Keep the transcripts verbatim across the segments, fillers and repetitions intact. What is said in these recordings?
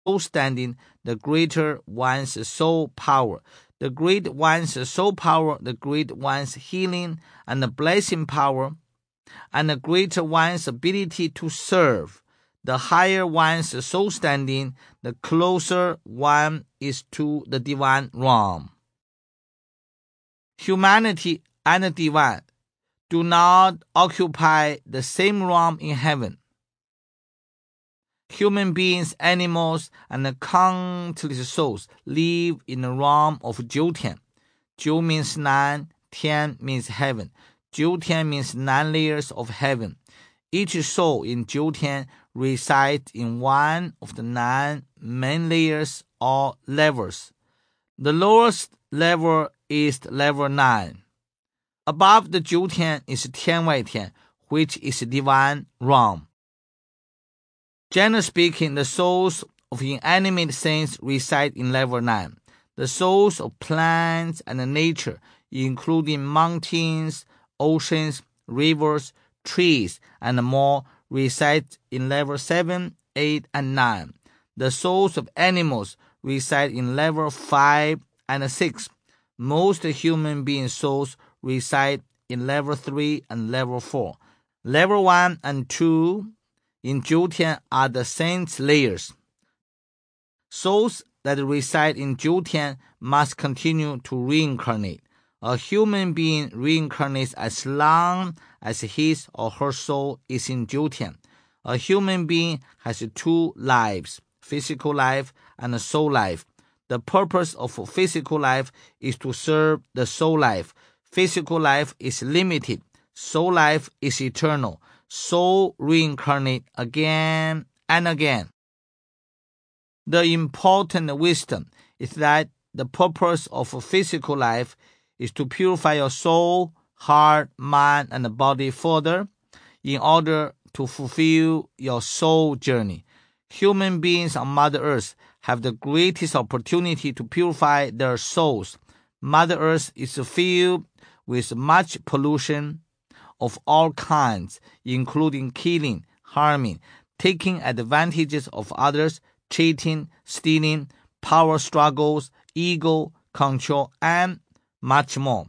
soul standing, the greater one's soul power. The great one's soul power, the great one's healing and the blessing power, and the greater one's ability to serve. The higher one's soul standing, the closer one is to the divine realm. Humanity and the divine do not occupy the same realm in heaven. Human beings, animals, and countless souls live in the realm of Jiutian. Jiu means nine, Tian means heaven. Jiutian means nine layers of heaven. Each soul in Jiutian resides in one of the nine main layers or levels. The lowest level is level nine. Above the Jiutian is Tianwai Tian, which is divine realm. Generally speaking, the souls of inanimate things reside in level nine. The souls of plants and nature, including mountains, oceans, rivers, trees, and more, reside in level seven, eight, and nine. The souls of animals reside in level five and six. Most human being souls reside in level three and level four. Level one and two in Jiutian are the saints' layers. Souls that reside in Jiutian must continue to reincarnate. A human being reincarnates as long as his or her soul is in Jiutian. A human being has two lives, physical life and soul life. The purpose of physical life is to serve the soul life. Physical life is limited. Soul life is eternal. Soul reincarnate again and again. The important wisdom is that the purpose of physical life is to purify your soul, heart, mind, and body further in order to fulfill your soul journey. Human beings on Mother Earth have the greatest opportunity to purify their souls. Mother Earth is filled with much pollution of all kinds, including killing, harming, taking advantages of others, cheating, stealing, power struggles, ego, control, and much more.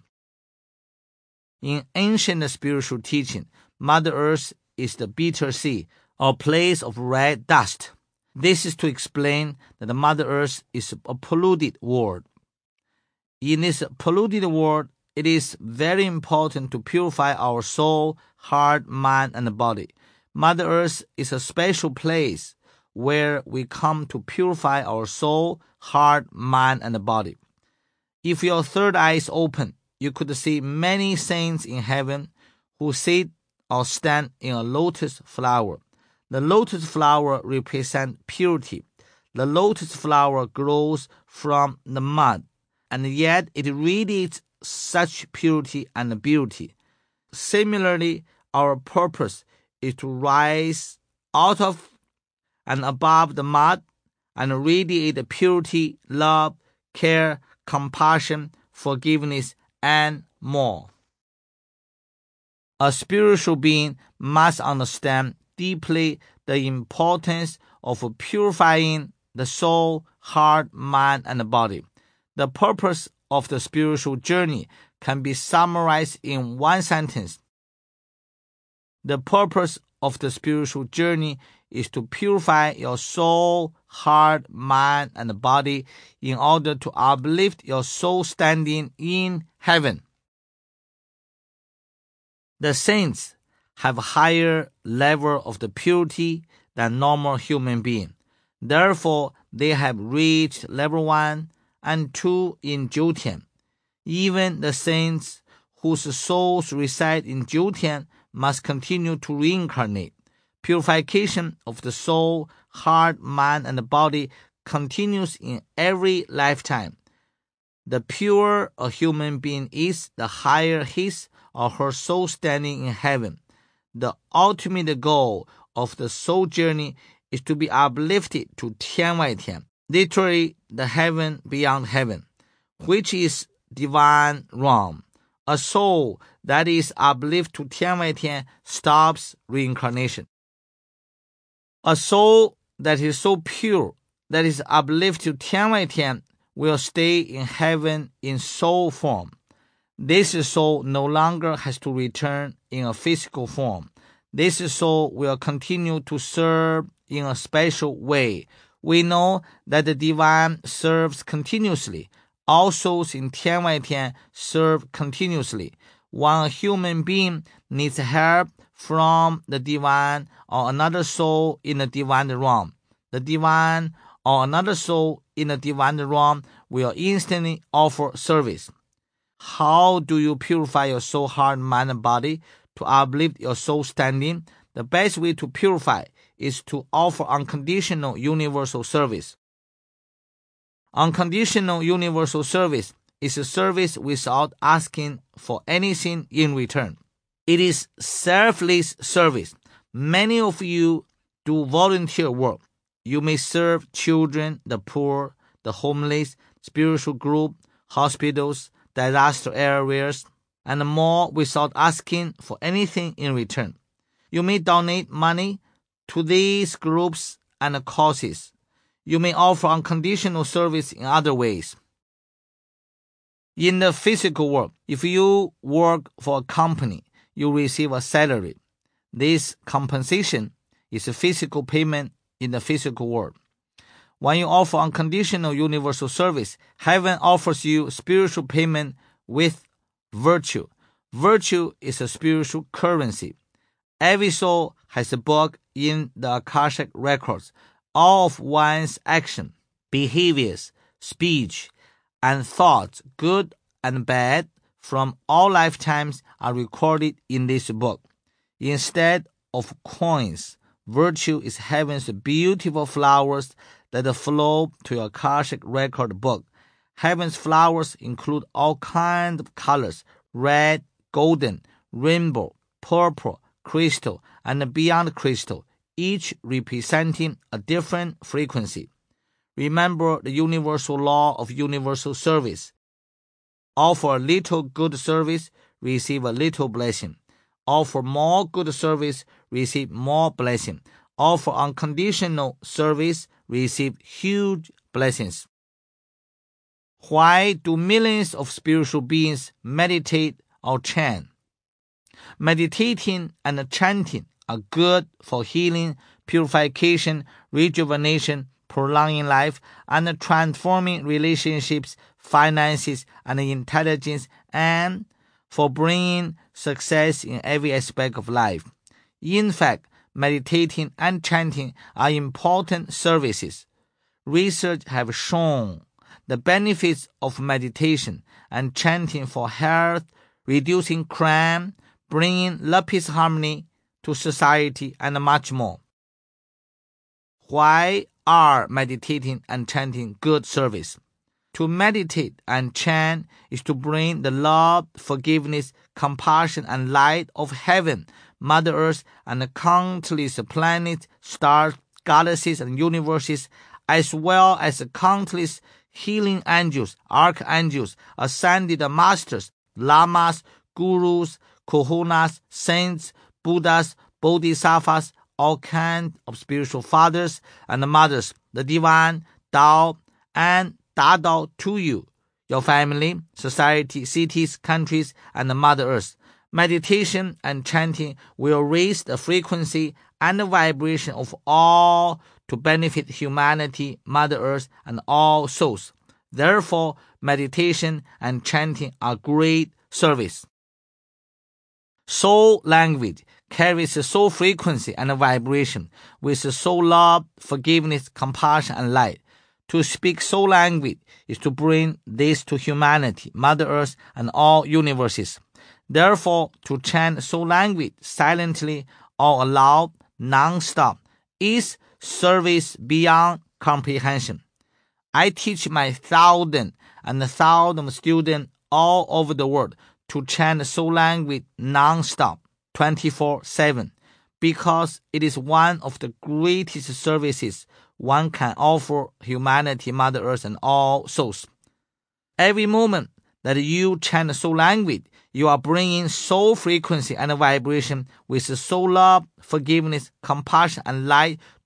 In ancient spiritual teaching, Mother Earth is the bitter sea, or place of red dust. This is to explain that the Mother Earth is a polluted world. In this polluted world, it is very important to purify our soul, heart, mind, and body. Mother Earth is a special place where we come to purify our soul, heart, mind, and body. If your third eye is open, you could see many saints in heaven who sit or stand in a lotus flower. The lotus flower represents purity. The lotus flower grows from the mud, and yet it radiates such purity and beauty. Similarly, our purpose is to rise out of and above the mud and radiate purity, love, care, compassion, forgiveness, and more. A spiritual being must understand deeply the importance of purifying the soul, heart, mind, and body. The purpose of the spiritual journey can be summarized in one sentence. The purpose of the spiritual journey is to purify your soul, heart, mind, and body in order to uplift your soul standing in heaven. The saints have a higher level of the purity than normal human beings. Therefore, they have reached level one and two in Jiutian. Even the saints whose souls reside in Jiutian must continue to reincarnate. Purification of the soul, heart, mind, and body continues in every lifetime. The purer a human being is, the higher his or her soul standing in heaven. The ultimate goal of the soul journey is to be uplifted to Tianwai Tian, literally the heaven beyond heaven, which is divine realm. A soul that is uplifted to Tianwai Tian stops reincarnation. A soul that is so pure that is uplifted to 天外天 will stay in heaven in soul form. This soul no longer has to return in a physical form. This soul will continue to serve in a special way. We know that the divine serves continuously. All souls in 天外天 serve continuously. When a human being needs help from the divine or another soul in the divine realm, the divine or another soul in the divine realm will instantly offer service. How do you purify your soul, heart, mind, and body to uplift your soul standing? The best way to purify is to offer unconditional universal service. Unconditional universal service is a service without asking for anything in return. It is selfless service. Many of you do volunteer work. You may serve children, the poor, the homeless, spiritual group, hospitals, disaster areas, and more without asking for anything in return. You may donate money to these groups and causes. You may offer unconditional service in other ways. In the physical world, if you work for a company, you receive a salary. This compensation is a physical payment in the physical world. When you offer unconditional universal service, heaven offers you spiritual payment with virtue. Virtue is a spiritual currency. Every soul has a book in the Akashic records. All of one's action, behaviors, speech, and thoughts, good and bad, from all lifetimes are recorded in this book. Instead of coins, virtue is heaven's beautiful flowers that flow to your Akashic record book. Heaven's flowers include all kinds of colors: red, golden, rainbow, purple, crystal, and beyond crystal, each representing a different frequency. Remember the universal law of universal service. Offer a little good service, receive a little blessing. Offer more good service, receive more blessing. Offer unconditional service, receive huge blessings. Why do millions of spiritual beings meditate or chant? Meditating and chanting are good for healing, purification, rejuvenation, prolonging life, and transforming relationships, finances, and intelligence, and for bringing success in every aspect of life. In fact, meditating and chanting are important services. Research have shown the benefits of meditation and chanting for health, reducing crime, bringing love, peace, harmony to society, and much more. Why are meditating and chanting good service? To meditate and chant is to bring the love, forgiveness, compassion, and light of heaven, Mother Earth, and the countless planets, stars, galaxies, and universes, as well as the countless healing angels, archangels, ascended masters, lamas, gurus, kahunas, saints, Buddhas, bodhisattvas, all kinds of spiritual fathers and mothers, the divine, Tao, and Dao to you, your family, society, cities, countries, and the Mother Earth. Meditation and chanting will raise the frequency and the vibration of all to benefit humanity, Mother Earth, and all souls. Therefore, meditation and chanting are great service. Soul language carries the soul frequency and vibration with the soul love, forgiveness, compassion, and light. To speak soul language is to bring this to humanity, Mother Earth, and all universes. Therefore, to chant soul language silently or aloud, non-stop, is service beyond comprehension. I teach my thousand and thousand students all over the world to chant soul language non-stop, twenty-four seven, because it is one of the greatest services one can offer humanity, Mother Earth, and all souls. Every moment that you chant soul language, you are bringing soul frequency and vibration with soul love, forgiveness, compassion, and light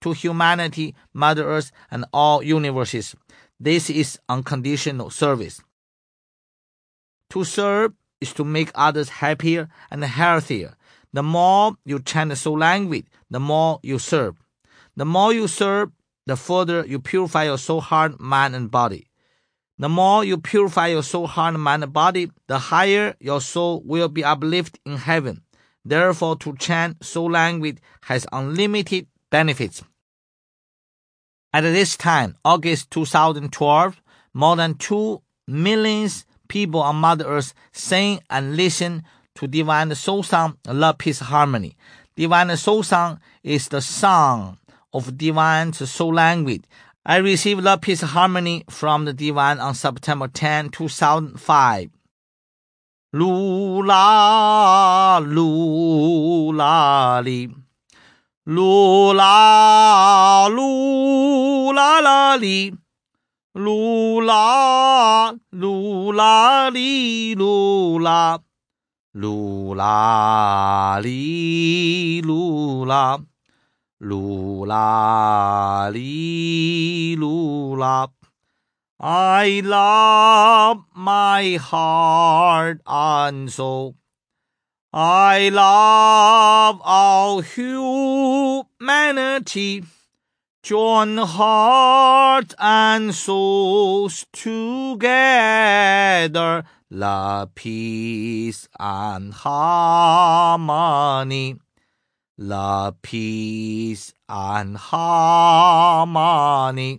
to humanity, Mother Earth, and all universes. This is unconditional service. To serve is to make others happier and healthier. The more you chant the soul language, the more you serve. The more you serve, the further you purify your soul, heart, mind, and body. The more you purify your soul, heart, mind, and body, the higher your soul will be uplifted in heaven. Therefore, to chant soul language has unlimited benefits. At this time, August two thousand twelve, more than two million people on Mother Earth sing and listen to Divine Soul Song, Love, Peace, Harmony. Divine Soul Song is the song of Divine Soul Language. I received Love, Peace, Harmony from the Divine on September tenth, two thousand five. Lu la, lu la li. Lu la, lu la la li. Lu la, lu la li, lu la. Lu la li, lu la. Lu la li, lu la. I love my heart and soul. I love all humanity. Join heart and souls together. Love, peace, and harmony. Love, peace, and harmony.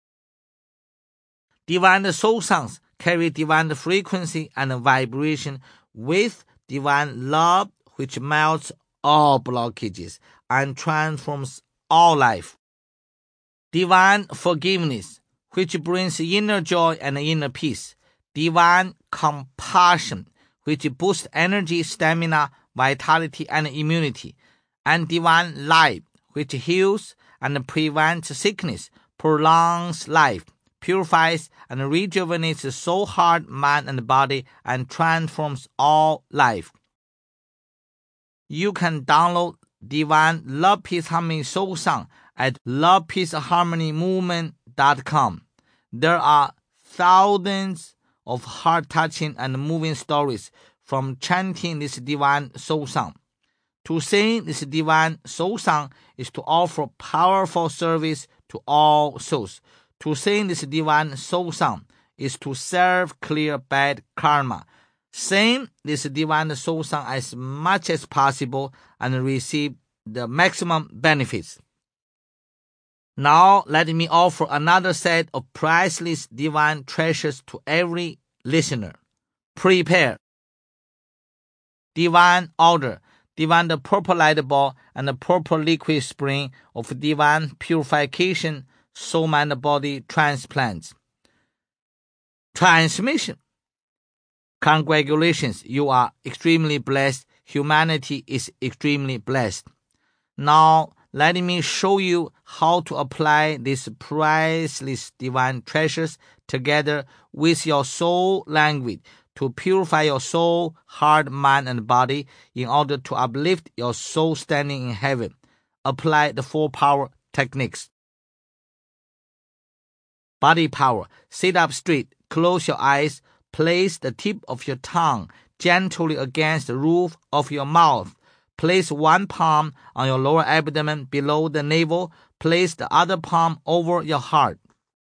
Divine soul songs carry divine frequency and vibration with divine love, which melts all blockages and transforms all life. Divine forgiveness, which brings inner joy and inner peace. Divine compassion, which boosts energy, stamina, vitality, and immunity. And divine life, which heals and prevents sickness, prolongs life, purifies and rejuvenates the soul, heart, mind, and body, and transforms all life. You can download Divine Love, Peace, Harmony Soul Song at love peace harmony movement dot com. There are thousands of heart-touching and moving stories from chanting this divine soul song. To sing this divine soul song is to offer powerful service to all souls. To sing this divine soul song is to serve clear bad karma. Sing this divine soul song as much as possible and receive the maximum benefits. Now let me offer another set of priceless divine treasures to every listener. Prepare. Divine order, divine the purple light ball and the purple liquid spring of divine purification, soul, mind, body transplants. Transmission. Congratulations, you are extremely blessed. Humanity is extremely blessed. Now, let me show you how to apply these priceless divine treasures together with your soul language to purify your soul, heart, mind, and body in order to uplift your soul standing in heaven. Apply the four power techniques. Body power. Sit up straight. Close your eyes. Place the tip of your tongue gently against the roof of your mouth. Place one palm on your lower abdomen below the navel. Place the other palm over your heart.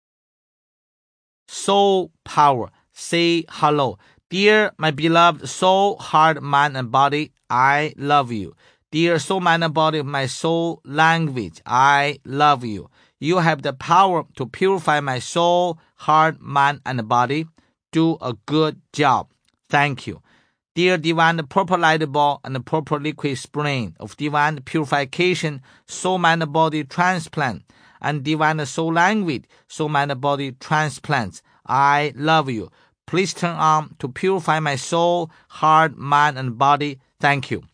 Soul power. Say hello. Dear my beloved soul, heart, mind, and body, I love you. Dear soul, mind, and body of my soul language, I love you. You have the power to purify my soul, heart, mind, and body. Do a good job. Thank you. Dear divine purple light ball and purple liquid spring of divine purification, soul, mind, body transplant, and divine soul language, soul, mind, body transplants, I love you. Please turn on to purify my soul, heart, mind, and body. Thank you.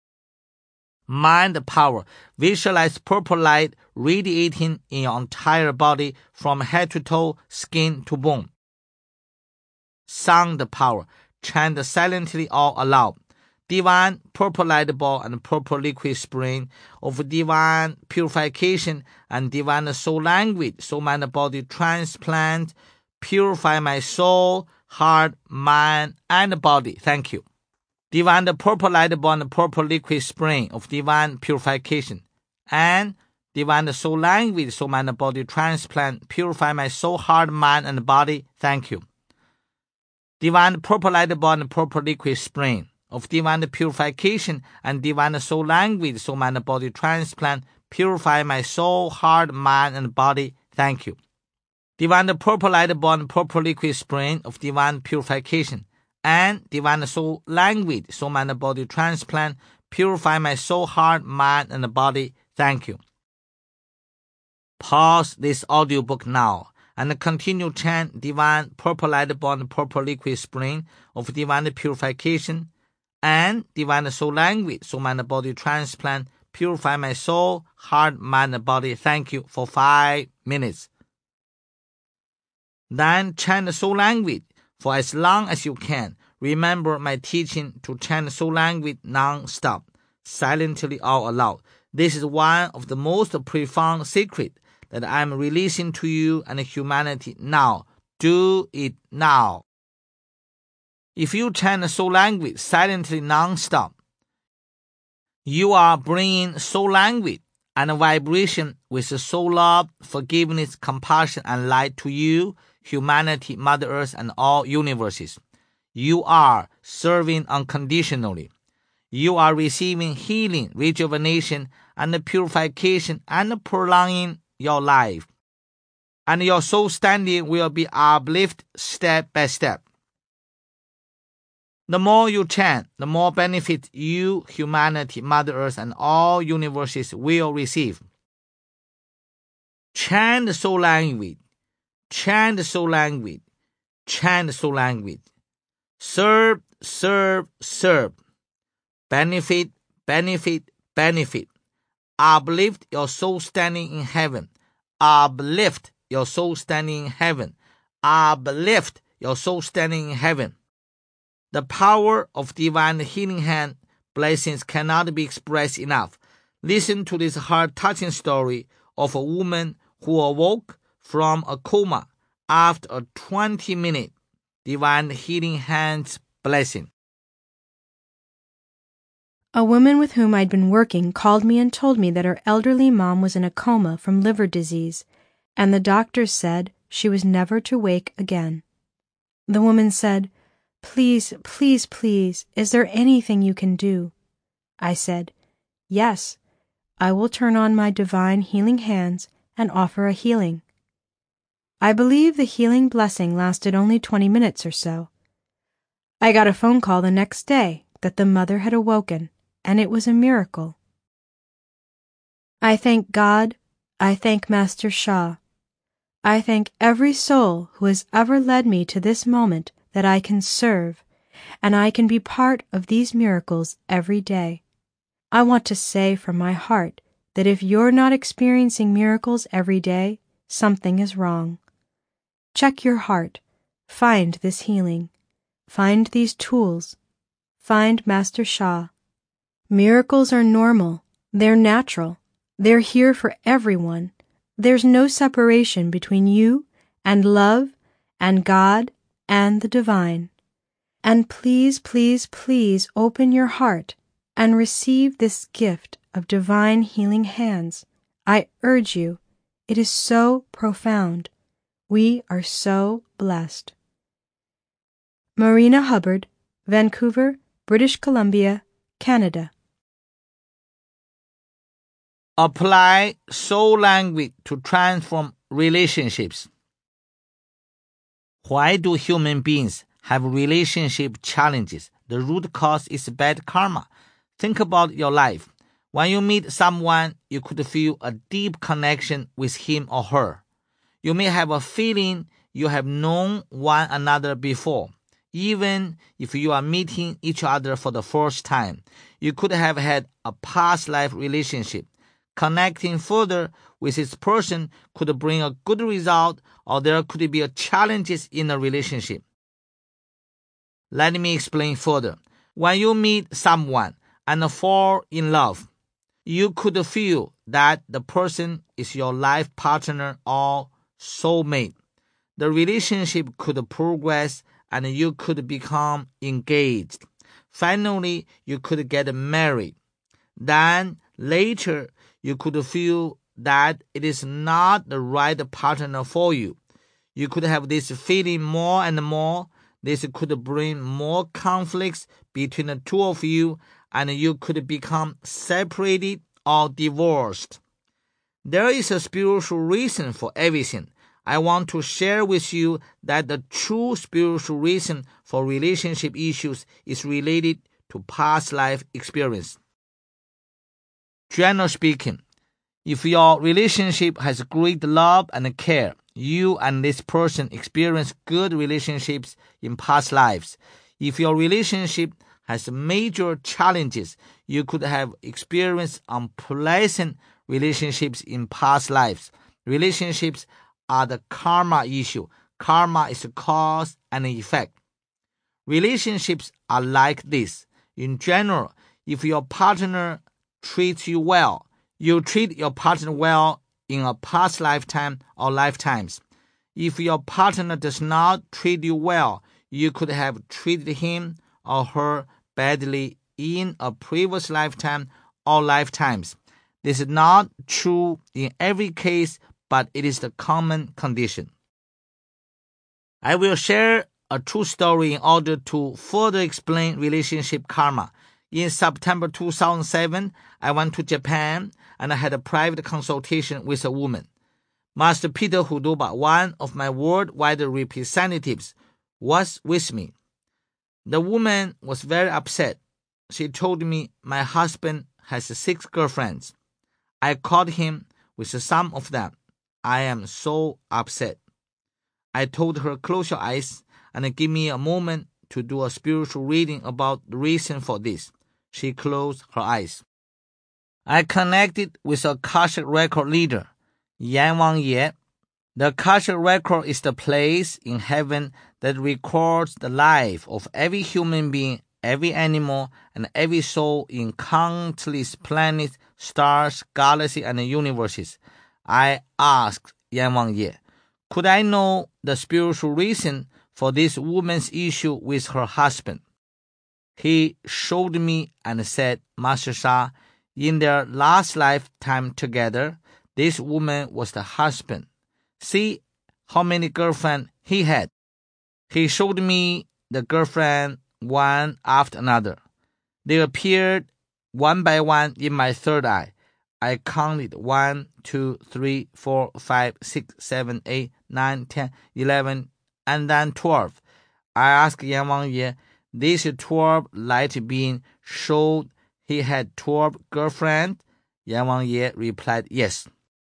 Mind power. Visualize purple light radiating in your entire body from head to toe, skin to bone. Sound power. Chant silently or aloud. divine purple light ball and purple liquid spring of divine purification and divine soul language, soul mind body transplant, purify my soul, heart, mind, and body. Thank you. Divine purple light ball and purple liquid spring of divine purification and divine soul language, soul mind body transplant, purify my soul, heart, mind, and body. Thank you. Divine purple light ball and purple liquid spring of divine purification and divine soul language, soul mind body transplant, purify my soul, heart, mind, and body. Thank you. Divine purple light ball and purple liquid spring of divine purification and divine soul language, soul mind body transplant, purify my soul, heart, mind, and body. Thank you. Pause this audiobook now and continue chant divine purple light ball and purple liquid spring of divine purification and divine soul language, soul mind body transplant, purify my soul, heart, mind, and body. Thank you for five minutes. Then chant soul language for as long as you can. Remember my teaching to chant soul language non-stop, silently or aloud. This is one of the most profound secrets that I am releasing to you and humanity now. Do it now. If you chant soul language silently non-stop, you are bringing soul language and vibration with soul love, forgiveness, compassion, and light to you, humanity, Mother Earth, and all universes. You are serving unconditionally. You are receiving healing, rejuvenation, and purification, and prolonging your life. And your soul standing will be uplifted step by step. The more you chant, the more benefit you, humanity, Mother Earth, and all universes will receive. Chant soul language. Chant soul language. Chant soul language. Serve, serve, serve. Benefit, benefit, benefit. Uplift your soul standing in heaven. Uplift your soul standing in heaven. Uplift your soul standing in heaven. The power of divine healing hand blessings cannot be expressed enough. Listen to this heart-touching story of a woman who awoke from a coma after a twenty-minute divine healing hands blessing. A woman with whom I'd been working called me and told me that her elderly mom was in a coma from liver disease, and the doctors said she was never to wake again. The woman said, "Please, please, please, is there anything you can do?" I said, "Yes, I will turn on my divine healing hands and offer a healing." I believe the healing blessing lasted only twenty minutes or so. I got a phone call the next day that the mother had awoken, and it was a miracle. I thank God, I thank Master Sha. I thank every soul who has ever led me to this moment that I can serve, and I can be part of these miracles every day. I want to say from my heart that if you're not experiencing miracles every day, something is wrong. Check your heart. Find this healing. Find these tools. Find Master Sha. Miracles are normal. They're natural. They're here for everyone. There's no separation between you and love and God and the divine. And please, please, please open your heart and receive this gift of divine healing hands. I urge you. It is so profound. We are so blessed. Marina Hubbard, Vancouver, British Columbia, Canada. Apply soul language to transform relationships. Why do human beings have relationship challenges? The root cause is bad karma. Think about your life. When you meet someone, you could feel a deep connection with him or her. You may have a feeling you have known one another before. Even if you are meeting each other for the first time, you could have had a past life relationship. Connecting further with this person could bring a good result, or there could be a challenges in a relationship. Let me explain further. When you meet someone and fall in love, you could feel that the person is your life partner or soulmate. The relationship could progress and you could become engaged. Finally, you could get married. Then later, you could feel that it is not the right partner for you. You could have this feeling more and more. This could bring more conflicts between the two of you, and you could become separated or divorced. There is a spiritual reason for everything. I want to share with you that the true spiritual reason for relationship issues is related to past life experience. Generally speaking, if your relationship has great love and care, you and this person experience good relationships in past lives. If your relationship has major challenges, you could have experienced unpleasant relationships in past lives. Relationships are the karma issue. Karma is a cause and effect. Relationships are like this. In general, if your partner treats you well, you treat your partner well in a past lifetime or lifetimes. If your partner does not treat you well, you could have treated him or her badly in a previous lifetime or lifetimes. This is not true in every case, but it is the common condition. I will share a true story in order to further explain relationship karma. In September two thousand seven, I went to Japan and I had a private consultation with a woman. Master Peter Hudoba, one of my worldwide representatives, was with me. The woman was very upset. She told me my husband has six girlfriends. I called him with some of them. I am so upset. I told her, close your eyes and give me a moment to do a spiritual reading about the reason for this. She closed her eyes. I connected with a Akashic record leader, Yan Wang Ye. The Akashic record is the place in heaven that records the life of every human being, every animal, and every soul in countless planets, stars, galaxies, and universes. I asked Yan Wang Ye, could I know the spiritual reason for this woman's issue with her husband? He showed me and said, Master Sha, in their last lifetime together, this woman was the husband. See how many girlfriends he had. He showed me the girlfriend one after another. They appeared one by one in my third eye. I counted one, two, three, four, five, six, seven, eight, nine, ten, eleven, and then twelve. I asked Yan Wang Ye, these twelve light beings showed he had twelve girlfriends? Yan Wang Ye replied, yes.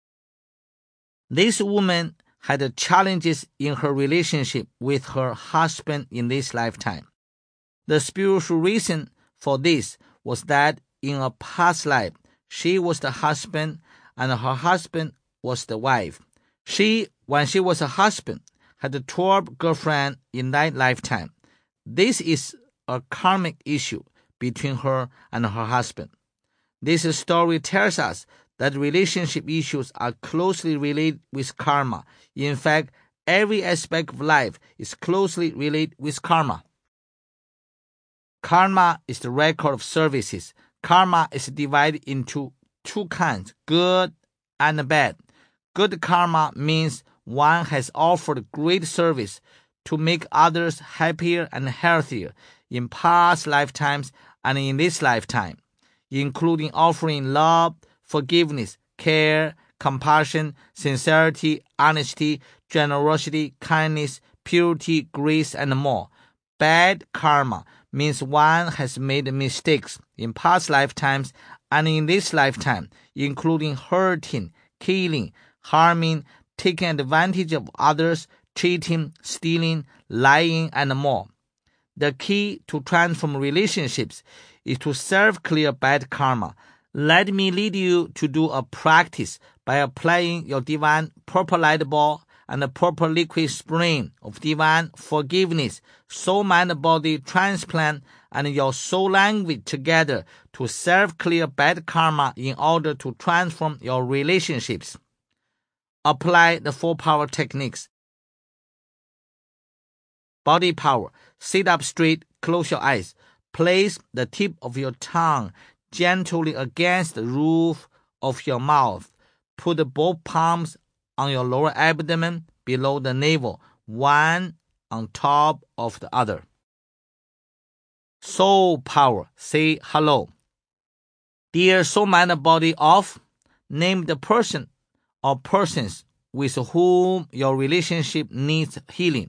This woman had challenges in her relationship with her husband in this lifetime. The spiritual reason for this was that in a past life, she was the husband and her husband was the wife. She, when she was a husband, had twelve girlfriends in that lifetime. This is a karmic issue between her and her husband. This story tells us that relationship issues are closely related with karma. In fact, every aspect of life is closely related with karma. Karma is the record of services. Karma is divided into two kinds, good and bad. Good karma means one has offered great service to make others happier and healthier in past lifetimes and in this lifetime, including offering love, forgiveness, care, compassion, sincerity, honesty, generosity, kindness, purity, grace, and more. Bad karma means one has made mistakes in past lifetimes and in this lifetime, including hurting, killing, harming, taking advantage of others, cheating, stealing, lying, and more. The key to transform relationships is to self-clear bad karma. Let me lead you to do a practice by applying your divine purple light ball and the purple liquid spring of divine forgiveness, soul, mind, body transplant, and your soul language together to self-clear bad karma in order to transform your relationships. Apply the four power techniques. Body power. Sit up straight, close your eyes. Place the tip of your tongue gently against the roof of your mouth. Put both palms on your lower abdomen below the navel, one on top of the other. Soul power. Say hello. Dear soul, mind, body of, name the person or persons with whom your relationship needs healing.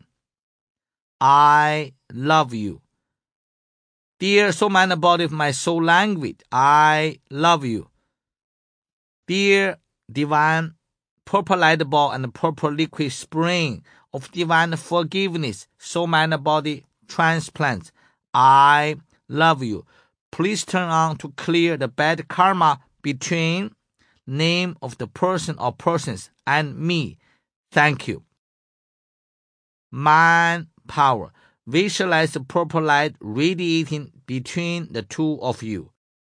I love you. Dear soul, mind, body of my soul language, I love you. Dear divine purple light ball and purple liquid spring of divine forgiveness, soul, mind, body transplants, I love you. Please turn on to clear the bad karma between name of the person or persons and me. Thank you. Mind power. Visualize the purple light radiating between the two of you.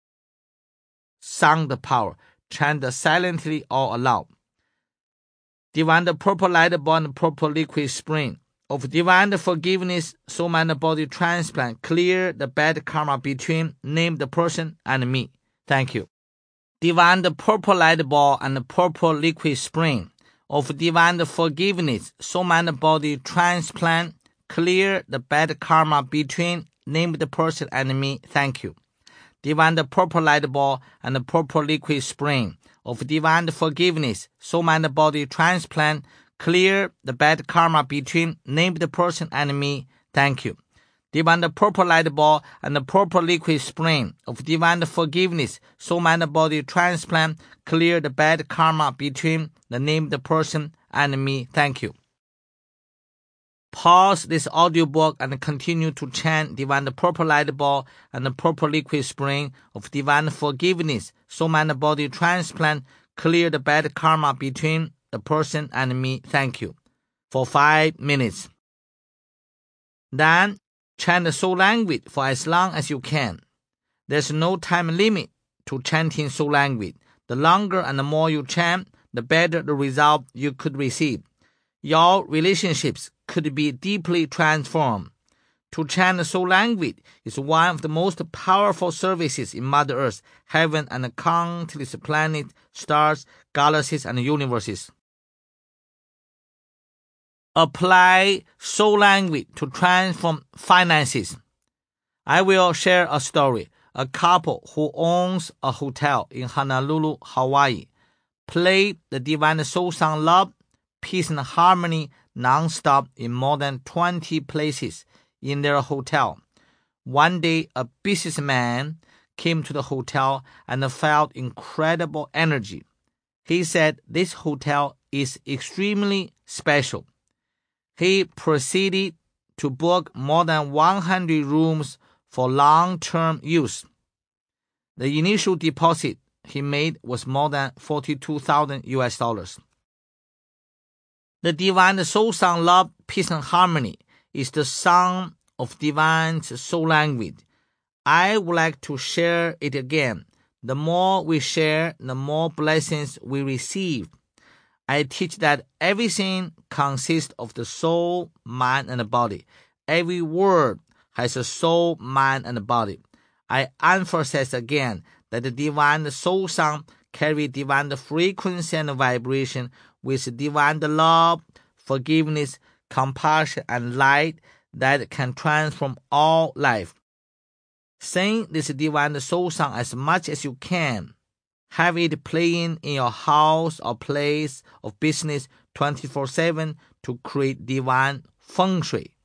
Sound power. Chant silently or aloud. Divine the purple light bond, purple liquid spring of divine forgiveness, soul, mind, body transplant, clear the bad karma between name the person and me. Thank you. Divine the purple light ball and the purple liquid spring of divine forgiveness, soul, mind, body transplant, clear the bad karma between name the person and me. Thank you. Divine the purple light ball and the purple liquid spring of divine forgiveness, soul, mind, body transplant, clear the bad karma between named person and me. Thank you. Divine the purple light ball and the purple liquid spring of divine forgiveness, soul, mind, body transplant, clear the bad karma between the named person and me. Thank you. Pause this audiobook and continue to chant divine the purple light ball and the purple liquid spring of divine forgiveness, soul, mind, body transplant, clear the bad karma between the person and me. Thank you. For five minutes. Then chant the soul language for as long as you can. There's no time limit to chanting soul language. The longer and the more you chant, the better the result you could receive. Your relationships could be deeply transformed. To chant the soul language is one of the most powerful services in Mother Earth, heaven, and countless planets, stars, galaxies, and universes. Apply soul language to transform finances. I will share a story. A couple who owns a hotel in Honolulu, Hawaii, played the divine soul song Love, Peace, and Harmony non-stop in more than twenty places in their hotel. One day, a businessman came to the hotel and felt incredible energy. He said this hotel is extremely special. He proceeded to book more than one hundred rooms for long-term use. The initial deposit he made was more than forty-two thousand U S dollars. The divine soul song Love, Peace, and Harmony is the song of divine soul language. I would like to share it again. The more we share, the more blessings we receive. I teach that everything consists of the soul, mind, and body. Every word has a soul, mind, and body. I emphasize again that the divine soul song carries divine frequency and vibration with divine love, forgiveness, compassion, and light that can transform all life. Sing this divine soul song as much as you can. Have it playing in your house or place of business twenty-four seven to create divine feng shui.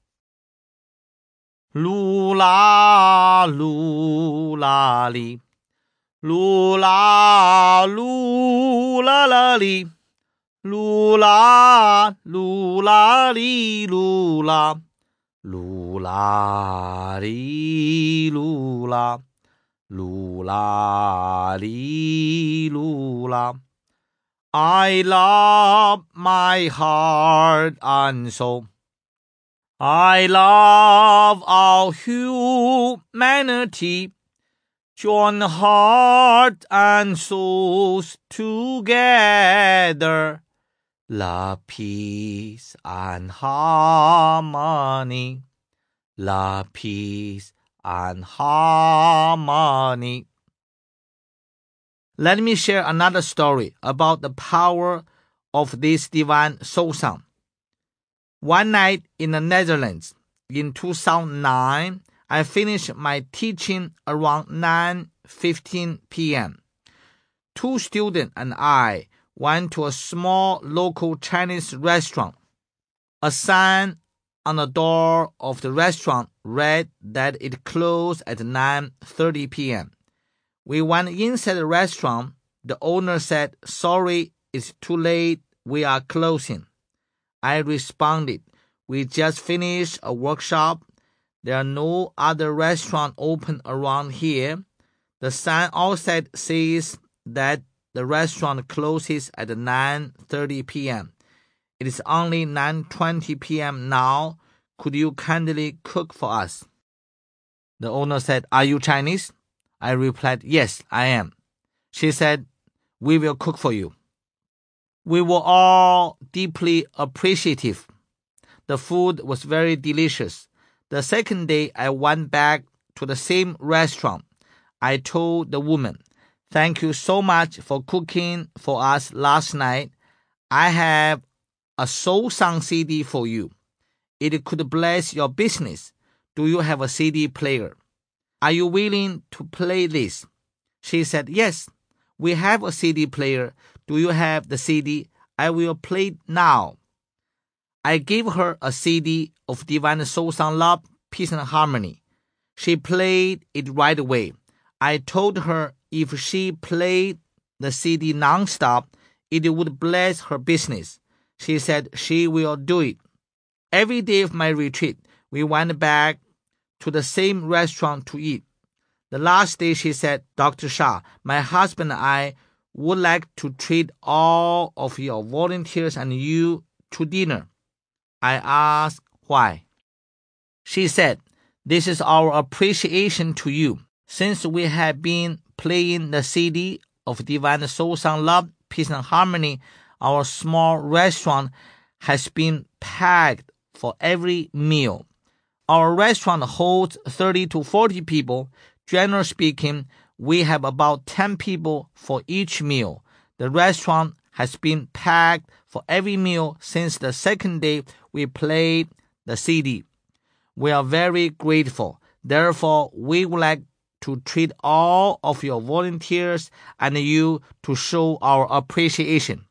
Lu la, lu la li. Lu la, lu la la li. Lu la, lu la li, lu la. Lu la li, lu la. Lu la li, lu la. I love my heart and soul. I love all humanity. Join heart and souls together. Love, peace, and harmony. Love, peace, and harmony. Let me share another story about the power of this divine soul song. One night in the Netherlands, in two thousand nine, I finished my teaching around nine fifteen p.m. Two students and I went to a small local Chinese restaurant. A sign on the door of the restaurant read that it closed at nine thirty p.m. We went inside the restaurant. The owner said, "Sorry, it's too late. We are closing." I responded, "We just finished a workshop. There are no other restaurants open around here. The sign outside says that the restaurant closes at nine thirty p.m. It is only nine twenty p.m. now. Could you kindly cook for us?" The owner said, "Are you Chinese?" I replied, "Yes, I am." She said, "We will cook for you." We were all deeply appreciative. The food was very delicious. The second day, I went back to the same restaurant. I told the woman, "Thank you so much for cooking for us last night. I have a soul song C D for you. It could bless your business. Do you have a C D player? Are you willing to play this?" She said, "Yes, we have a C D player. Do you have the C D? I will play it now." I gave her a C D of Divine Soul Song Love, Peace and Harmony. She played it right away. I told her if she played the C D non-stop, it would bless her business. She said she will do it. Every day of my retreat, we went back to the same restaurant to eat. The last day she said, "Doctor Sha, my husband and I would like to treat all of your volunteers and you to dinner." I asked why. She said, "This is our appreciation to you. Since we have been playing the C D of Divine Soul Song Love, Peace and Harmony, our small restaurant has been packed for every meal. Our restaurant holds thirty to forty people. Generally speaking, we have about ten people for each meal. The restaurant has been packed for every meal since the second day we played the C D. We are very grateful. Therefore, we would like to treat all of your volunteers and you to show our appreciation."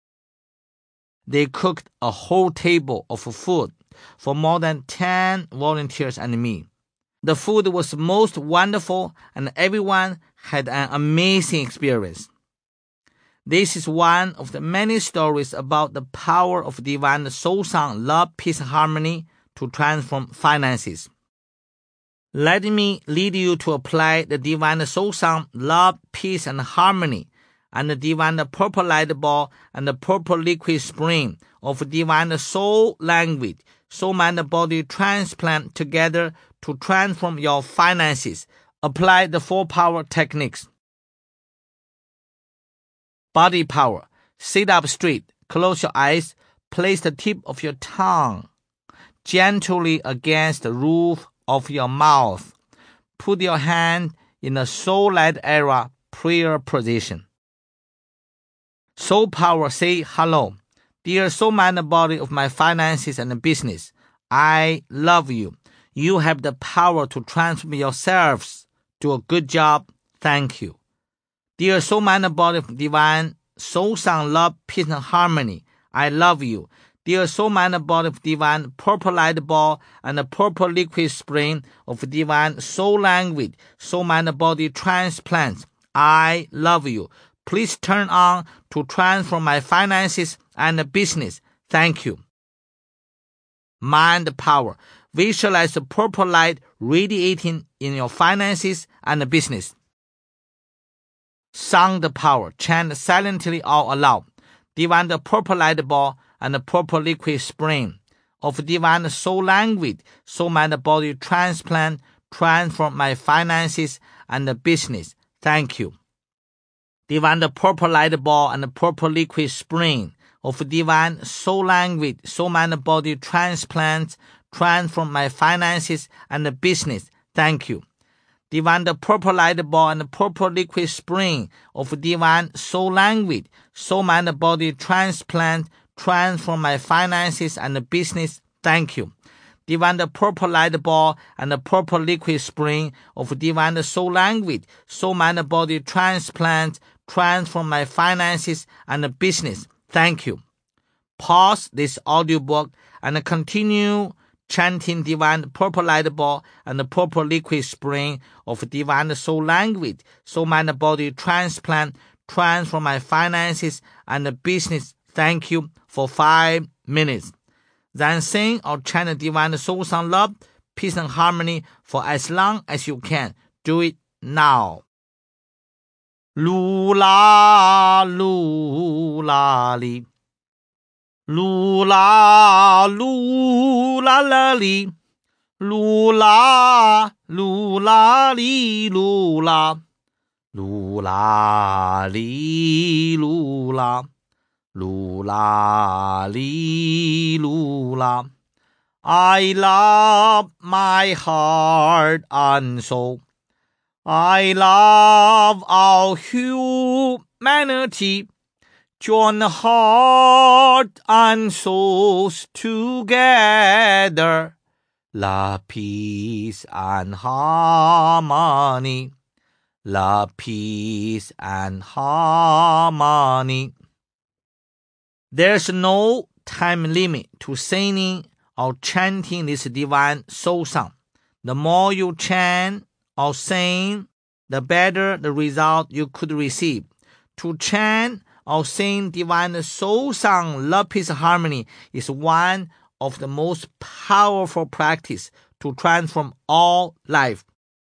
They cooked a whole table of food for more than ten volunteers and me. The food was most wonderful and everyone had an amazing experience. This is one of the many stories about the power of Divine Soul Song Love, Peace, and Harmony to transform finances. Let me lead you to apply the Divine Soul Song Love, Peace, and Harmony and the Divine Purple Light Ball and the Purple Liquid Spring of Divine Soul Language, Soul Mind Body Transplant together to transform your finances. Apply the four power techniques. Body power. Sit up straight. Close your eyes. Place the tip of your tongue gently against the roof of your mouth. Put your hand in the soul light era prayer position. Soul power. Say hello. Dear soul mind body of my finances and business, I love you. You have the power to transform yourselves. Do a good job. Thank you. Dear soul mind body of divine soul song love, peace and harmony, I love you. Dear soul mind body of divine purple light ball and the purple liquid spring of divine soul language, soul mind body transplants, I love you. Please turn on to transform my finances and business. Thank you. Mind power. Visualize the purple light radiating in your finances and business. Sound power. Chant silently or aloud. Divine the purple light ball and the purple liquid spring of divine soul language, soul mind body transplant, transform my finances and the business. Thank you. Divine the purple light ball and the purple liquid spring of divine soul language, soul mind body transplant, transform my finances and the business. Thank you. Divine the purple light ball and the purple liquid spring of divine soul language, soul mind body transplant, transform my finances and the business. Thank you. Divine the purple light ball and the purple liquid spring of divine soul language, soul mind body transplant, transform my finances and the business. Thank you. Pause this audiobook and continue chanting divine purple light ball and the purple liquid spring of divine soul language, soul mind body transplant, transform my finances and the business. Thank you for five minutes. Then sing or chant divine soul song love, peace and harmony for as long as you can. Do it now. Lu la lu la li. Lu la lu la la li. Lu la lu la li lu la. Lu la li lu la. Lu la li lu la. I love my heart and soul. I love all humanity. Join heart and souls together. Love, peace and harmony. Love, peace and harmony. There's no time limit to singing or chanting this divine soul song. The more you chant or sing, the better the result you could receive. To chant or sing divine soul song, love, peace, harmony is one of the most powerful practice to transform all life.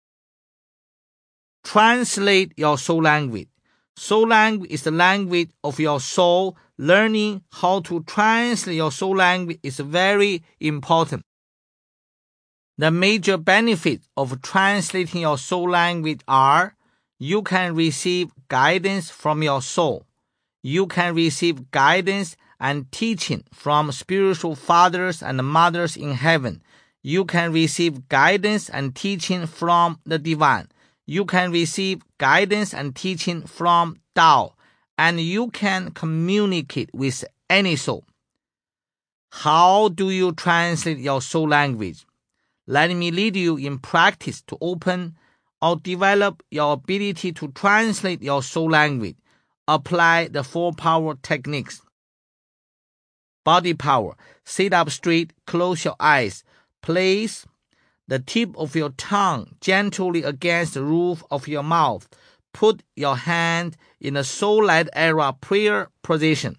Translate your soul language. Soul language is the language of your soul. Learning how to translate your soul language is very important. The major benefits of translating your soul language are: you can receive guidance from your soul. You can receive guidance and teaching from spiritual fathers and mothers in heaven. You can receive guidance and teaching from the divine. You can receive guidance and teaching from Tao. And you can communicate with any soul. How do you translate your soul language? Let me lead you in practice to open or develop your ability to translate your soul language. Apply the four power techniques. Body power. Sit up straight, close your eyes. Place the tip of your tongue gently against the roof of your mouth. Put your hand in a soul-led era prayer position.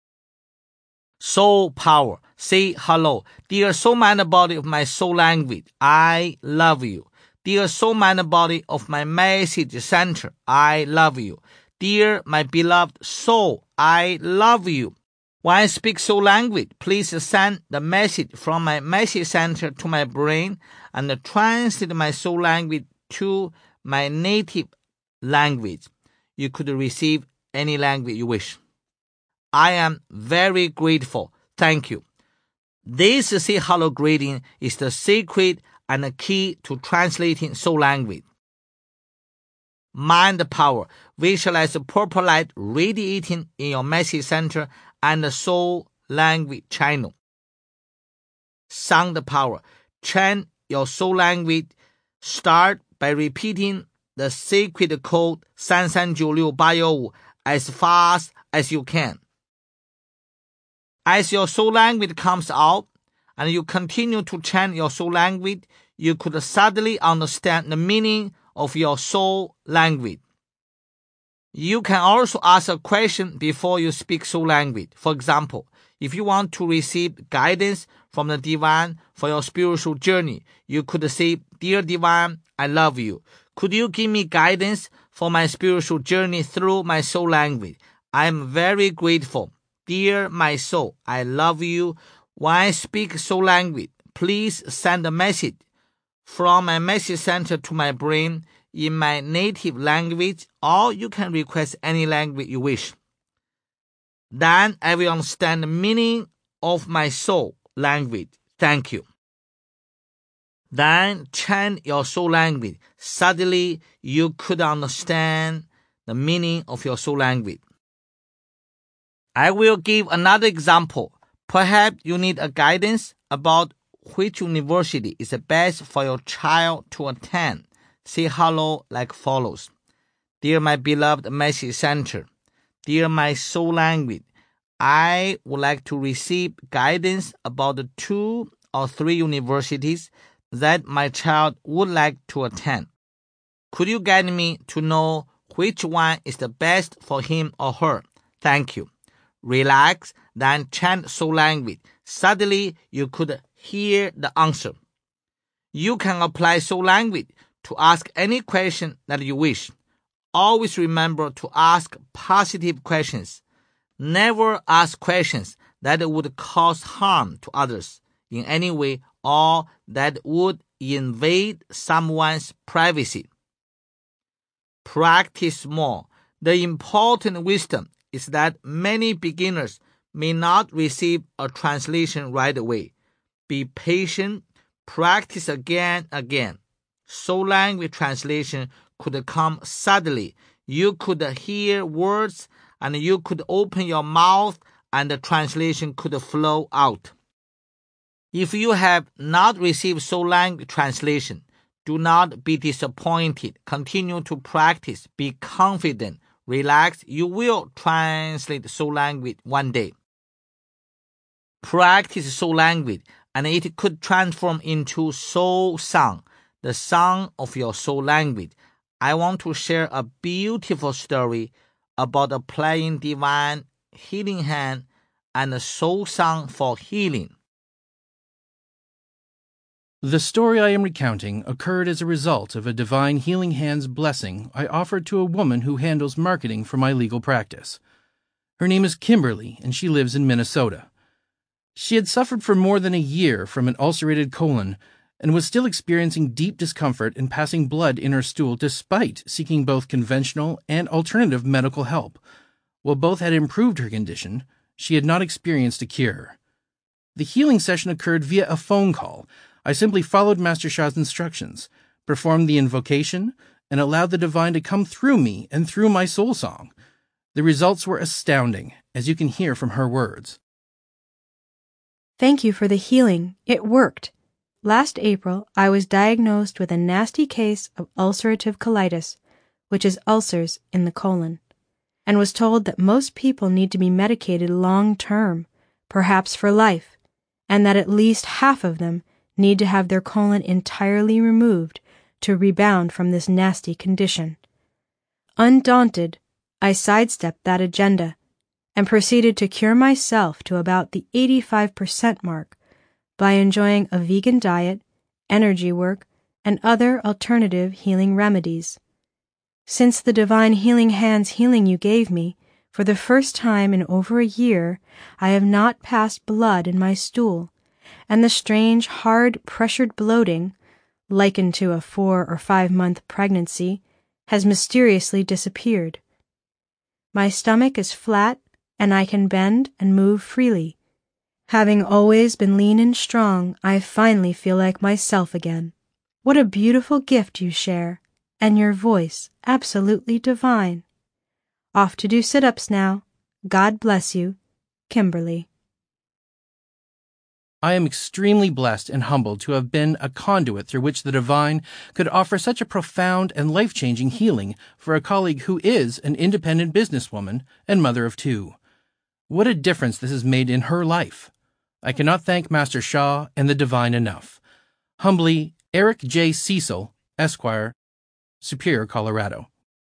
Soul power. Say hello. Dear soul, mind, body of my soul language, I love you. Dear soul, mind, body of my message center, I love you. Dear my beloved soul, I love you. When I speak soul language, please send the message from my message center to my brain and translate my soul language to my native language. You could receive any language you wish. I am very grateful. Thank you. This say hello greeting is the secret and the key to translating soul language. Mind power. Visualize the purple light radiating in your message center and the soul language channel. Sound power. Chant your soul language. Start by repeating the sacred code三三九六八一五 as fast as you can. As your soul language comes out and you continue to chant your soul language, you could suddenly understand the meaning of your soul language. You can also ask a question before you speak soul language. For example, if you want to receive guidance from the divine for your spiritual journey, you could say, Dear divine, I love you. Could you give me guidance for my spiritual journey through my soul language? I am very grateful. Dear my soul, I love you. When I speak soul language, please send a message from my message center to my brain in my native language, or you can request any language you wish. Then I will understand the meaning of my soul language. Thank you. Then chant your soul language. Suddenly, you could understand the meaning of your soul language. I will give another example. Perhaps you need a guidance about which university is the best for your child to attend. Say hello like follows. Dear my beloved message center, dear my soul language, I would like to receive guidance about the two or three universities that my child would like to attend. Could you guide me to know which one is the best for him or her? Thank you. Relax, then chant soul language. Suddenly, you could hear the answer. You can apply soul language to ask any question that you wish. Always remember to ask positive questions. Never ask questions that would cause harm to others in any way or that would invade someone's privacy. Practice more. The important wisdom is that many beginners may not receive a translation right away. Be patient. Practice again and again. Soul language translation could come suddenly. You could hear words and you could open your mouth and the translation could flow out. If you have not received soul language translation, do not be disappointed. Continue to practice. Be confident. Relax. You will translate soul language one day. Practice soul language and it could transform into soul song, the song of your soul language. I want to share a beautiful story about applying divine healing hand and a soul song for healing. The story I am recounting occurred as a result of a divine healing hand's blessing I offered to a woman who handles marketing for my legal practice. Her name is Kimberly, and she lives in Minnesota. She had suffered for more than a year from an ulcerated colon and was still experiencing deep discomfort and passing blood in her stool despite seeking both conventional and alternative medical help. While both had improved her condition, she had not experienced a cure. The healing session occurred via a phone call. I simply followed Master Sha's instructions, performed the invocation, and allowed the divine to come through me and through my soul song. The results were astounding, as you can hear from her words. Thank you for the healing. It worked. Last April, I was diagnosed with a nasty case of ulcerative colitis, which is ulcers in the colon, and was told that most people need to be medicated long-term, perhaps for life, and that at least half of them need to have their colon entirely removed to rebound from this nasty condition. Undaunted, I sidestepped that agenda and proceeded to cure myself to about the eighty-five percent mark by enjoying a vegan diet, energy work, and other alternative healing remedies. Since the divine healing hand's healing you gave me, for the first time in over a year, I have not passed blood in my stool, and the strange, hard, pressured bloating, likened to a four or five-month pregnancy, has mysteriously disappeared. My stomach is flat, and I can bend and move freely. Having always been lean and strong, I finally feel like myself again. What a beautiful gift you share, and your voice absolutely divine. Off to do sit-ups now. God bless you. Kimberly. I am extremely blessed and humbled to have been a conduit through which the divine could offer such a profound and life-changing healing for a colleague who is an independent businesswoman and mother of two. What a difference this has made in her life. I cannot thank Master Sha and the divine enough. Humbly, Eric J. Cecil, Esquire, Superior, Colorado.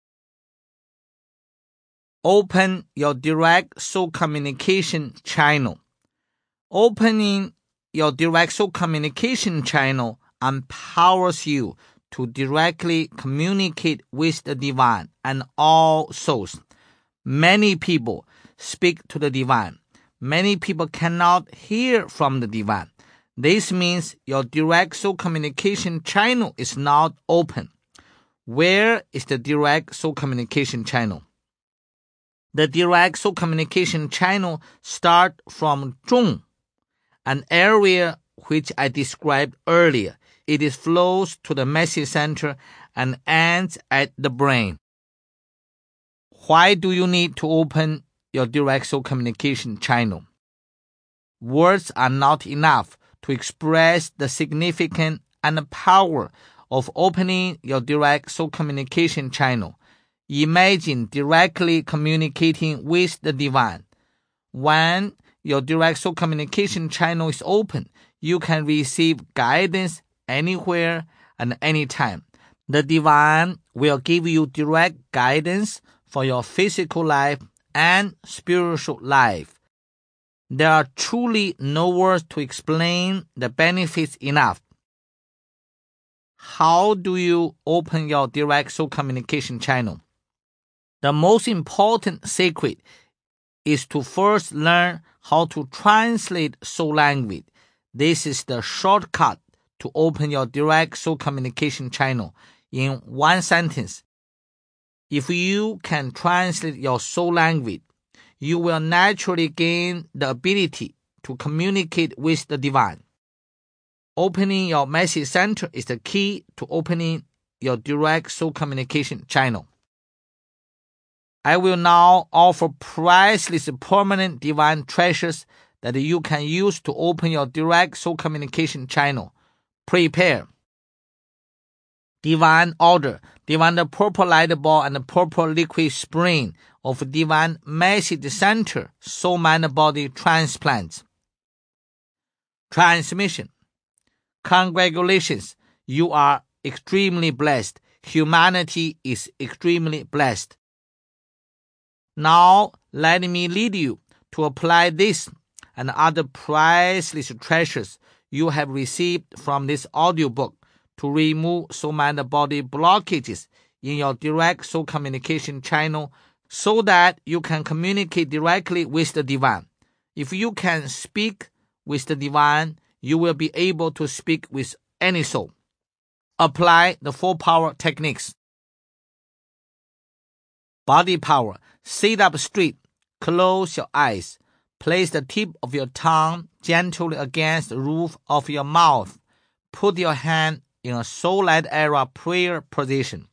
Open your direct soul communication channel. Opening your direct soul communication channel empowers you to directly communicate with the divine and all souls. Many people speak to the divine. Many people cannot hear from the divine. This means your direct soul communication channel is not open. Where is the direct soul communication channel? The direct soul communication channel starts from Zhong, an area which I described earlier. It is flows to the message center and ends at the brain. Why do you need to open your direct soul communication channel? Words are not enough to express the significance and the power of opening your direct soul communication channel. Imagine directly communicating with the divine. When your direct soul communication channel is open, you can receive guidance anywhere and anytime. The divine will give you direct guidance for your physical life and spiritual life. There are truly no words to explain the benefits enough. How do you open your direct soul communication channel? The most important secret is to first learn how to translate soul language. This is the shortcut to open your direct soul communication channel in one sentence. If you can translate your soul language, you will naturally gain the ability to communicate with the divine. Opening your message center is the key to opening your direct soul communication channel. I will now offer priceless permanent divine treasures that you can use to open your direct soul communication channel. Prepare. Divine order, divine purple light ball and purple liquid spring of divine message center, soul mind body transplants. Transmission. Congratulations, you are extremely blessed. Humanity is extremely blessed. Now, let me lead you to apply this and other priceless treasures you have received from this audiobook to remove soul mind body blockages in your direct soul communication channel so that you can communicate directly with the divine. If you can speak with the divine, you will be able to speak with any soul. Apply the four power techniques. Body power. Sit up straight. Close your eyes. Place the tip of your tongue gently against the roof of your mouth. Put your hand in a soul-led era prayer position.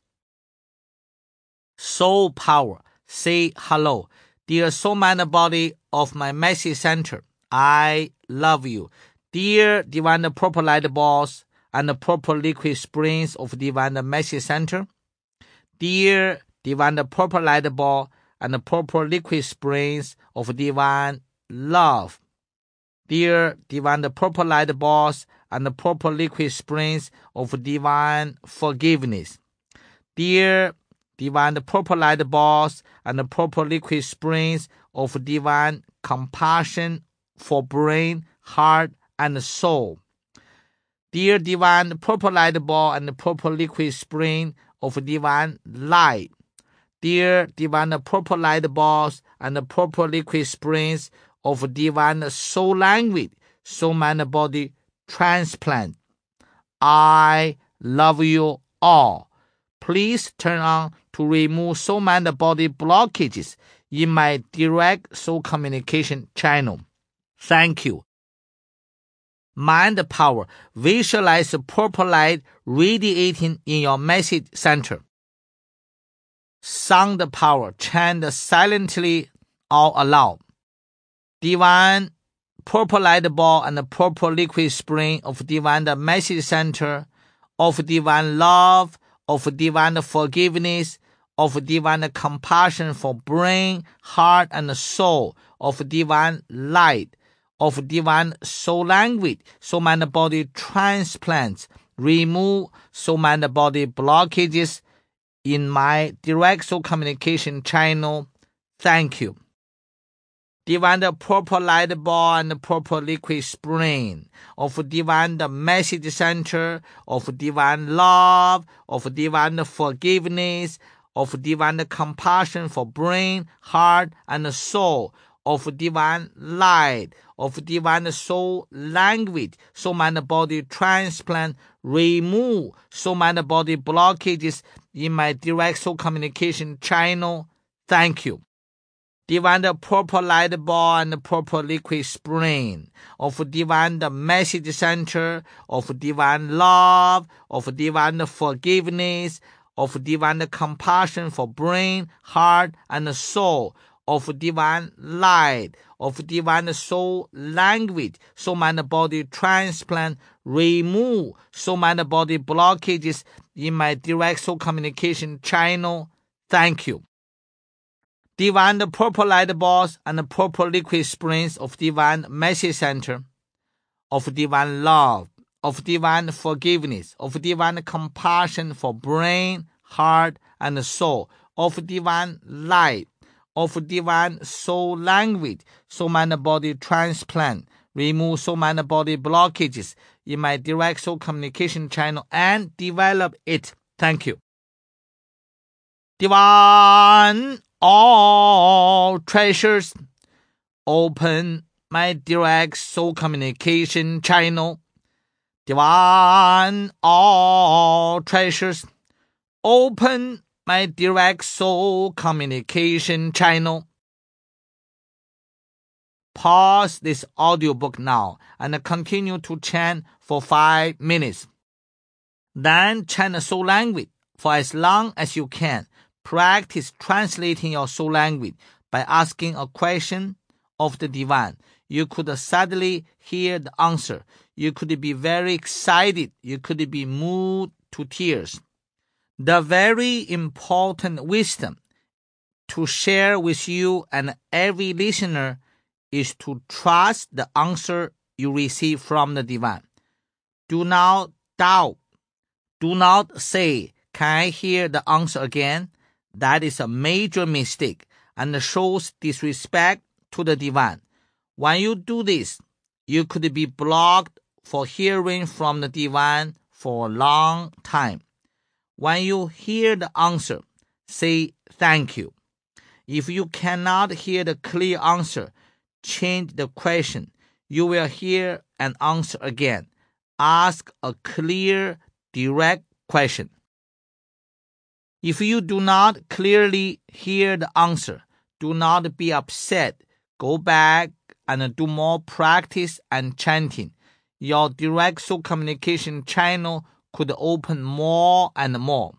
Soul power. Say hello. Dear soul mind body of my message center, I love you. Dear divine purple light balls and the purple liquid springs of divine message center, dear divine purple light ball and the purple liquid springs of divine love, dear divine purple light balls and the purple liquid springs of divine forgiveness, dear divine purple light balls and the purple liquid springs of divine compassion for brain, heart, and soul. Dear divine purple light ball and purple liquid spring of divine light. Dear divine purple light balls and purple liquid springs of divine soul language, soul mind body transplant. I love you all. Please turn on to remove soul mind body blockages in my direct soul communication channel. Thank you. Mind power. Visualize the purple light radiating in your message center. Sound power. Chant silently or aloud. Divine purple light ball and purple liquid spring of divine message center, of divine love, of divine forgiveness, of divine compassion for brain, heart, and soul, of divine light, of divine soul language, soul mind body transplants, remove soul mind body blockages in my direct soul communication channel. Thank you. Divine purple light ball and purple liquid spring of divine message center, of divine love, of divine forgiveness, of divine compassion for brain, heart, and soul, of divine light, of divine soul language, soul mind body transplant, remove soul mind body blockages in my direct soul communication channel. Thank you. Divine purple light ball and purple liquid spring, of divine message center, of divine love, of divine forgiveness, of divine compassion for brain, heart, and soul, of divine light, of divine soul language, soul mind body transplant, remove soul mind body blockages in my direct soul communication channel. Thank you. Divine purple light balls and purple liquid springs of divine message center, of divine love, of divine forgiveness, of divine compassion for brain, heart, and soul, of divine light, of divine soul language, soul mind body transplant, remove soul mind body blockages in my direct soul communication channel and develop it. Thank you. Divine all treasures, open my direct soul communication channel. Divine all treasures, open my direct soul communication channel. Pause this audiobook now and continue to chant for five minutes. Then chant soul language for as long as you can. Practice translating your soul language by asking a question of the divine. You could suddenly hear the answer. You could be very excited. You could be moved to tears. The very important wisdom to share with you and every listener is to trust the answer you receive from the divine. Do not doubt. Do not say, "Can I hear the answer again?" That is a major mistake and shows disrespect to the divine. When you do this, you could be blocked for hearing from the divine for a long time. When you hear the answer, say thank you. If you cannot hear the clear answer, change the question. You will hear an answer again. Ask a clear, direct question. If you do not clearly hear the answer, do not be upset. Go back and do more practice and chanting. Your direct soul communication channel could open more and more.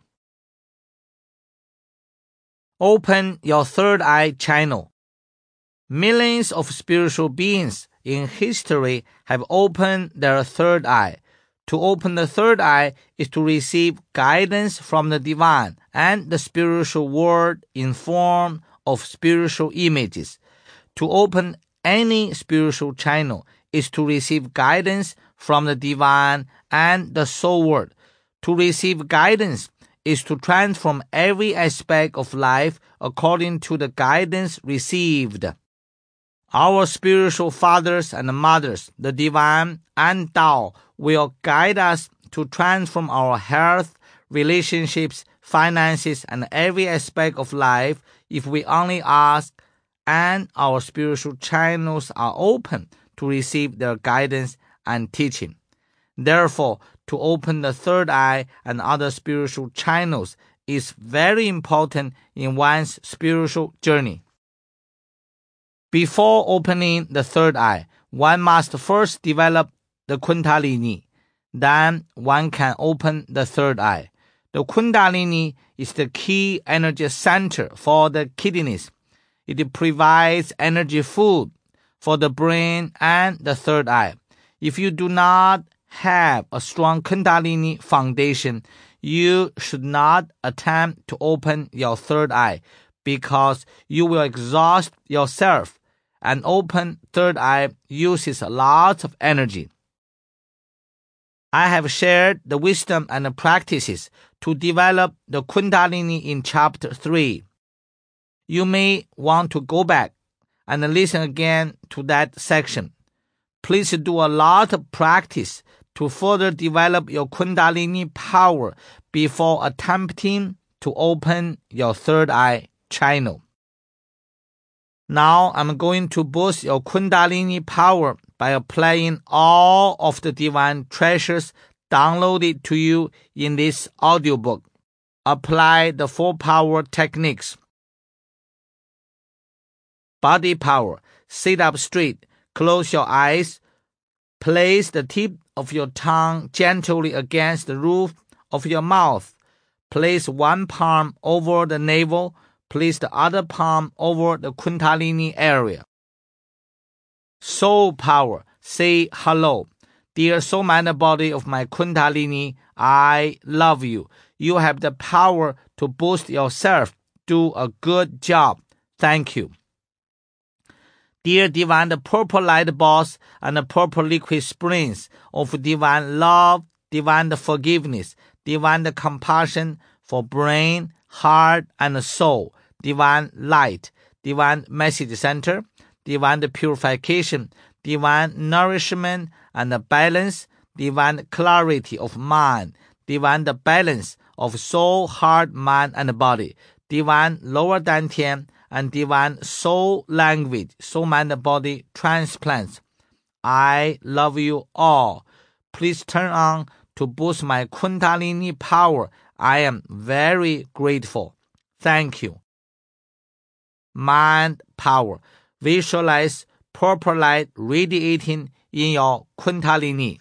Open your third eye channel. Millions of spiritual beings in history have opened their third eye. To open the third eye is to receive guidance from the divine and the spiritual world in form of spiritual images. To open any spiritual channel is to receive guidance from the divine and the soul world. To receive guidance is to transform every aspect of life according to the guidance received. Our spiritual fathers and mothers, the divine and Tao, will guide us to transform our health, relationships, finances, and every aspect of life if we only ask, and our spiritual channels are open to receive their guidance and teaching. Therefore, to open the third eye and other spiritual channels is very important in one's spiritual journey. Before opening the third eye, one must first develop the Kundalini. Then one can open the third eye. The Kundalini is the key energy center for the kidneys. It provides energy food for the brain and the third eye. If you do not have a strong Kundalini foundation, you should not attempt to open your third eye because you will exhaust yourself. An open third eye uses a lot of energy. I have shared the wisdom and the practices to develop the Kundalini in chapter three. You may want to go back and listen again to that section. Please do a lot of practice to further develop your Kundalini power before attempting to open your third eye channel. Now I'm going to boost your Kundalini power by applying all of the divine treasures downloaded to you in this audiobook. Apply the four power techniques. Body power. Sit up straight. Close your eyes. Place the tip of your tongue gently against the roof of your mouth. Place one palm over the navel. Place the other palm over the Kundalini area. Soul power. Say hello. Dear soul, mind, and body of my Kundalini, I love you. You have the power to boost yourself. Do a good job. Thank you. Dear divine the purple light balls and the purple liquid springs of divine love, divine forgiveness, divine compassion for brain, heart, and soul, divine light, divine message center, divine purification, divine nourishment and balance, divine clarity of mind, divine balance of soul, heart, mind, and body, divine lower dantian, and divine soul language, soul, mind, body transplants. I love you all. Please turn on to boost my Kundalini power. I am very grateful. Thank you. Mind power. Visualize purple light radiating in your Kundalini.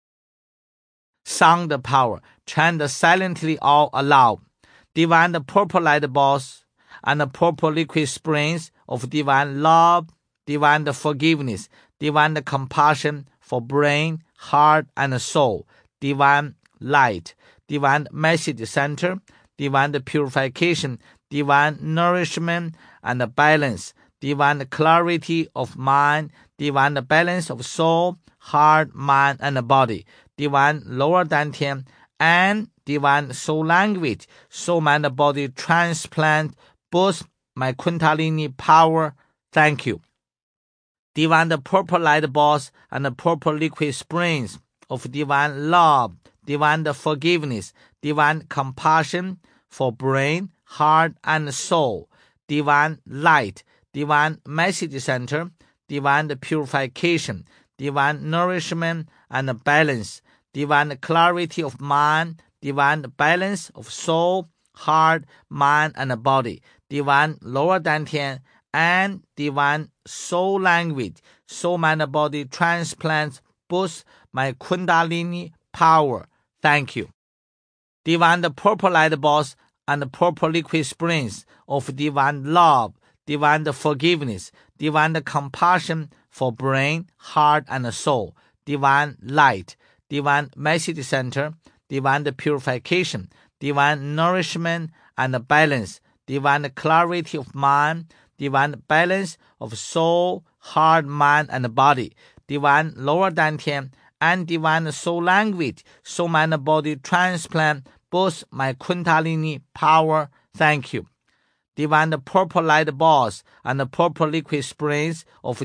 Sound power. Chant silently all aloud. Divine purple light balls and the purple liquid springs of divine love, divine forgiveness, divine compassion for brain, heart, and soul, divine light, divine message center, divine purification, divine nourishment and balance, divine clarity of mind, divine balance of soul, heart, mind, and body, divine lower dantian, and divine soul language, soul, mind, body transplant, boost my Kundalini power. Thank you. Divine the purple light balls and the purple liquid springs of divine love, divine forgiveness, divine compassion for brain, heart, and soul, divine light, divine message center, divine purification, divine nourishment and balance, divine clarity of mind, divine balance of soul, heart, mind, and body, divine lower dantian, and divine soul language, soul, mind, body transplants, boost my Kundalini power. Thank you. Divine the purple light balls and the purple liquid springs of divine love, divine forgiveness, divine compassion for brain, heart, and soul, divine light, divine message center, divine purification, divine nourishment and balance, divine clarity of mind, divine balance of soul, heart, mind, and body, divine lower dantian, and divine soul language, soul, mind, body transplant, boost my Kundalini power. Thank you. Divine purple light balls and the purple liquid springs of